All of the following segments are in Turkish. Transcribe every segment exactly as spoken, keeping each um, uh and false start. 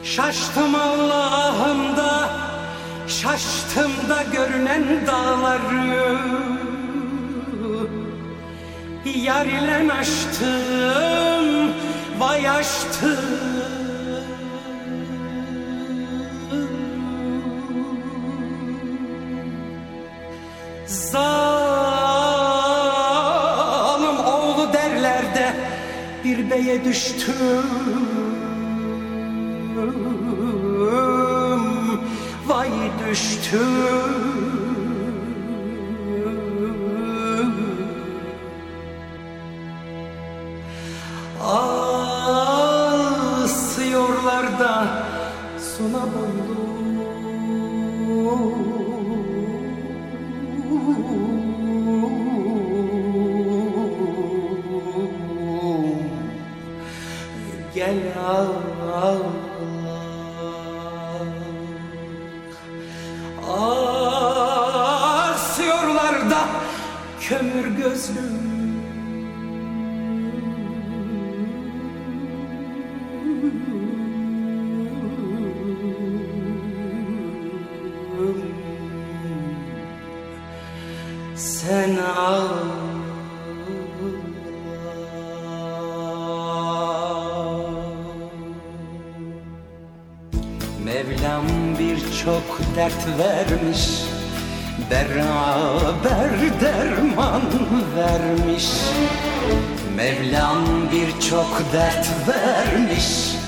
Şaştım Allah'ım da, şaştım da görünen dağları. Yar ile aştım, vay aştım. Zalim oğlu derler de bir beye düştüm. Vay düştüm. Asıyorlar da sona boylum. Gel al, al. Asıyorlar da kömür gözlüm. Sen al. Mevlam birçok dert vermiş, beraber derman vermiş. Mevlam birçok dert vermiş,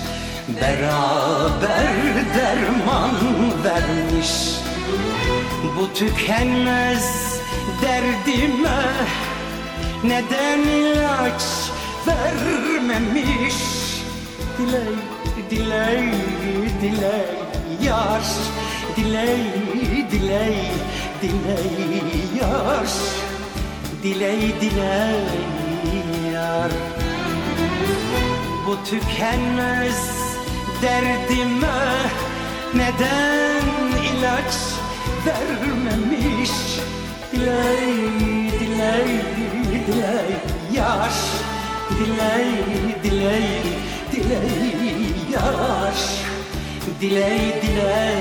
beraber derman vermiş. Bu tükenmez derdime neden ilaç vermemiş? Diley, diley, diley yar, diley, diley, diley yar, diley, diley yar. Bu tükenmez derdime neden ilaç vermemiş? Diley, diley, diley yar, diley, diley, diley yar, diley, diley.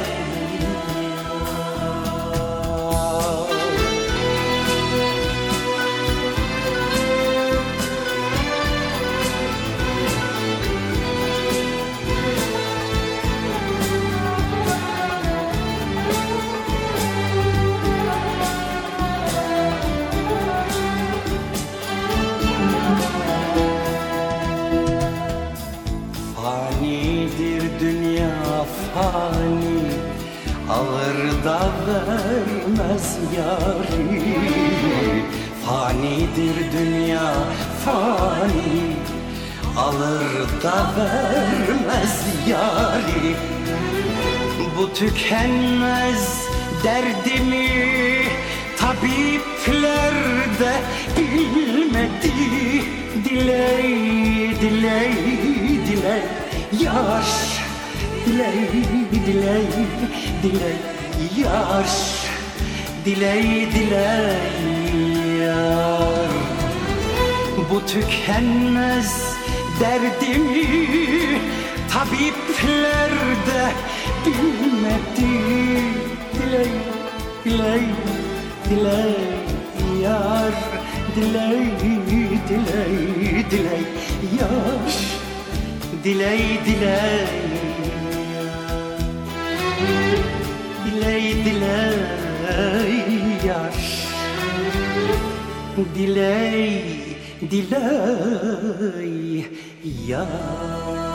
Fanidir dünya fani, alır da vermez yari. Fanidir dünya fani, alır da vermez yari. Bu tükenmez derdimi tabipler de bilmedi. Diley, diley, diley yar, diley, diley, diley yar, diley, diley yar. Bu tükenmez derdimi tabipler de bilmedi. Diley, diley, diley yar, diley, diley, diley yar, diley, diley, diley, diley yar, diley, diley yar.